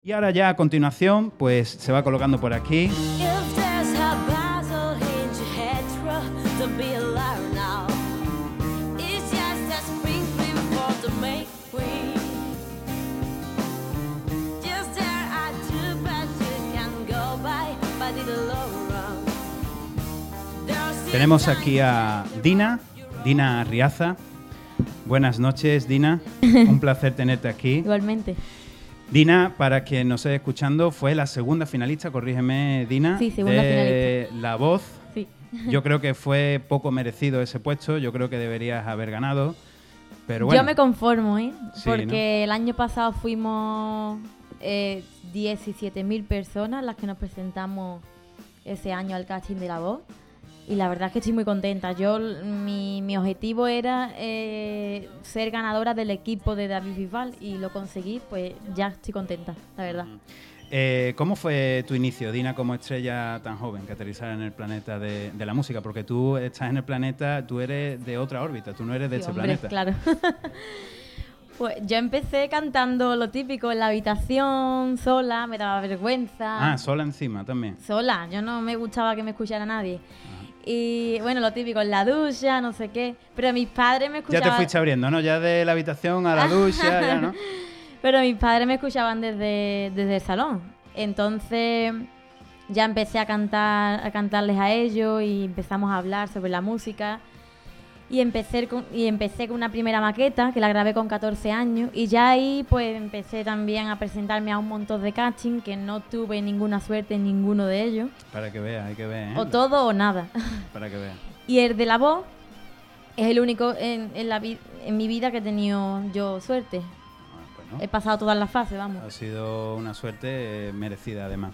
Y ahora ya a continuación, pues se va colocando por aquí. Tenemos aquí a Dina Arriaza. Buenas noches, Dina. Un placer tenerte aquí. Igualmente. Dina, para quien nos esté escuchando, fue la segunda finalista, corrígeme, Dina, sí, segunda de finalista. La Voz. Sí. Yo creo que fue poco merecido ese puesto, yo creo que deberías haber ganado, pero bueno. Yo me conformo, ¿eh? Sí, porque ¿no? el año pasado fuimos 17.000 personas las que nos presentamos ese año al casting de La Voz. Y la verdad es que estoy muy contenta. Mi objetivo era ser ganadora del equipo de David Bisbal y lo conseguí, pues ya estoy contenta, la verdad. ¿Cómo fue tu inicio, Dina, como estrella tan joven que aterrizara en el planeta de la música? Porque tú estás en el planeta, tú eres de otra órbita, tú no eres de Sí, este hombre, planeta. Claro. Pues yo empecé cantando lo típico en la habitación, sola, me daba vergüenza. Ah, sola encima también. Sola, yo no me gustaba que me escuchara nadie. Y bueno, lo típico, en la ducha, no sé qué. Pero mis padres me escuchaban... Ya te fuiste abriendo, ¿no? Ya de la habitación a la ducha, ya, ¿no? Pero mis padres me escuchaban desde el salón. Entonces ya empecé a cantarles a ellos y empezamos a hablar sobre la música. Y empecé con una primera maqueta que la grabé con 14 años. Y ya ahí pues empecé también a presentarme a un montón de casting que no tuve ninguna suerte en ninguno de ellos. Para que veas, hay que ver, ¿eh? O todo o nada. Para que veas. Y el de La Voz es el único en mi vida que he tenido yo suerte. Bueno, he pasado todas las fases, vamos. Ha sido una suerte merecida, además.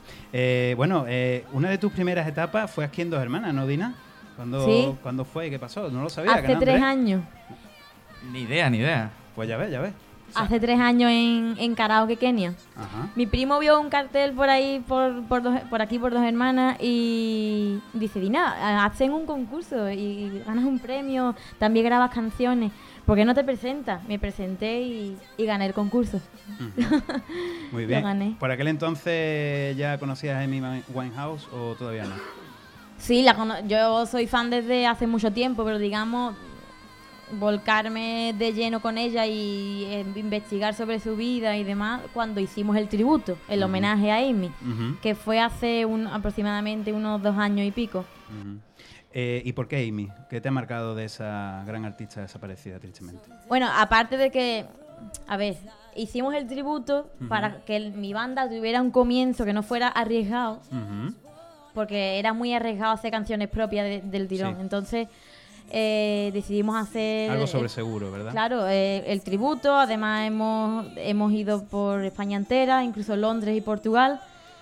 Una de tus primeras etapas fue aquí en Dos Hermanas, ¿no, Dina? ¿Cuándo fue? ¿Qué pasó? No lo sabía. Hace 3 años. Ni idea. Pues ya ves. O sea, hace 3 años en Karaoke, Kenia. Ajá. Mi primo vio un cartel por ahí, por aquí, por Dos Hermanas, y dice, Dina, hacen un concurso y ganas un premio, también grabas canciones. ¿Por qué no te presentas? Me presenté y gané el concurso. Uh-huh. Muy bien. Lo gané. ¿Por aquel entonces ya conocías a Amy Winehouse o todavía no? Sí, yo soy fan desde hace mucho tiempo, pero digamos, volcarme de lleno con ella y investigar sobre su vida y demás cuando hicimos el tributo, el homenaje a Amy, que fue hace aproximadamente unos 2 años y pico. ¿Y por qué Amy? ¿Qué te ha marcado de esa gran artista desaparecida, tristemente? Bueno, aparte de que, a ver, hicimos el tributo para que mi banda tuviera un comienzo que no fuera arriesgado, porque era muy arriesgado hacer canciones propias del tirón. Sí. Entonces decidimos hacer... Algo sobre seguro, ¿verdad? Claro, el tributo. Además hemos ido por España entera, incluso Londres y Portugal.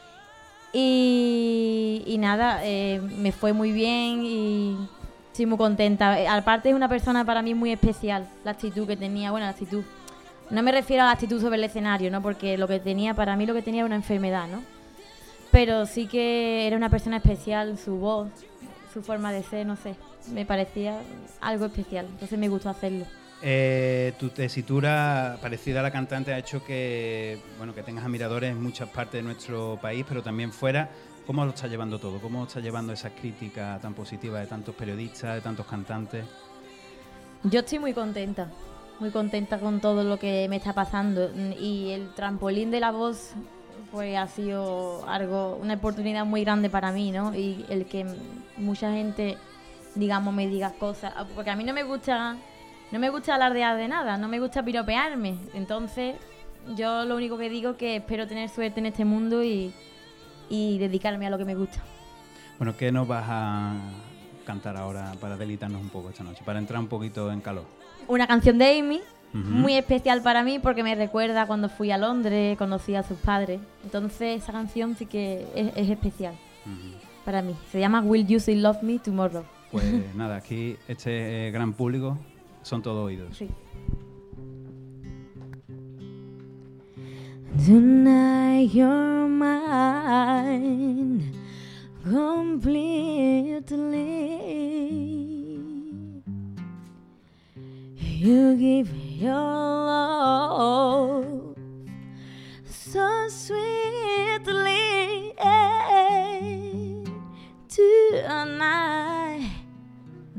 Y nada, me fue muy bien y estoy muy contenta. Aparte es una persona para mí muy especial, la actitud que tenía, la actitud. No me refiero a la actitud sobre el escenario, ¿no? Porque para mí lo que tenía era una enfermedad, ¿no? Pero sí que era una persona especial, su voz, su forma de ser, no sé, me parecía algo especial, entonces me gustó hacerlo. Tu tesitura parecida a la cantante ha hecho que tengas admiradores en muchas partes de nuestro país, pero también fuera. ¿Cómo lo está llevando todo? ¿Cómo está llevando esas críticas tan positivas de tantos periodistas, de tantos cantantes? Yo estoy muy contenta con todo lo que me está pasando, y el trampolín de La Voz pues ha sido una oportunidad muy grande para mí, ¿no? Y el que mucha gente, digamos, me diga cosas, porque a mí no me gusta alardear de nada, no me gusta piropearme. Entonces yo lo único que digo es que espero tener suerte en este mundo y dedicarme a lo que me gusta. Bueno, ¿qué nos vas a cantar ahora para deleitarnos un poco esta noche, para entrar un poquito en calor? Una canción de Amy, muy especial para mí porque me recuerda cuando fui a Londres, conocí a sus padres. Entonces esa canción sí que es especial para mí. Se llama Will You Still Love Me Tomorrow. Pues nada, aquí este gran público son todos oídos. Sí. Tonight you're mine completely. You give your love so sweet.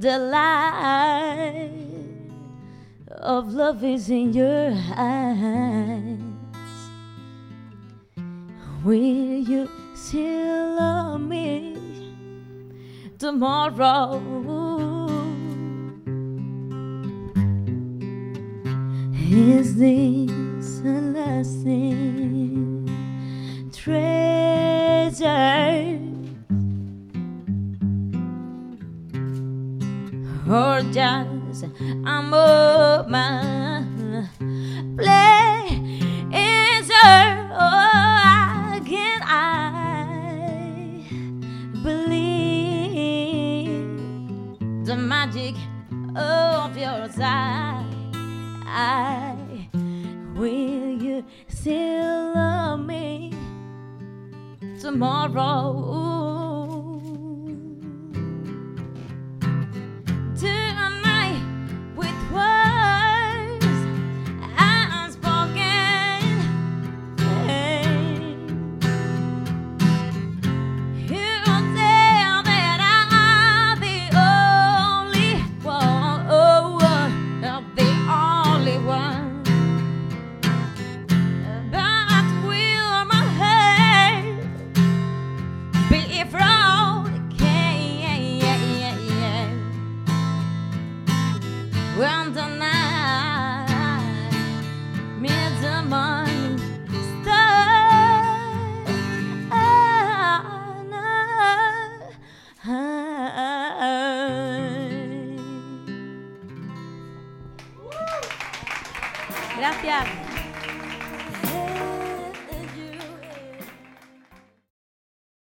the light of love is in your eyes. Will you still love me tomorrow? Is this a lasting treasure, or just a moment pleasure? Oh, can I believe the magic of your eyes? Will you still love me tomorrow?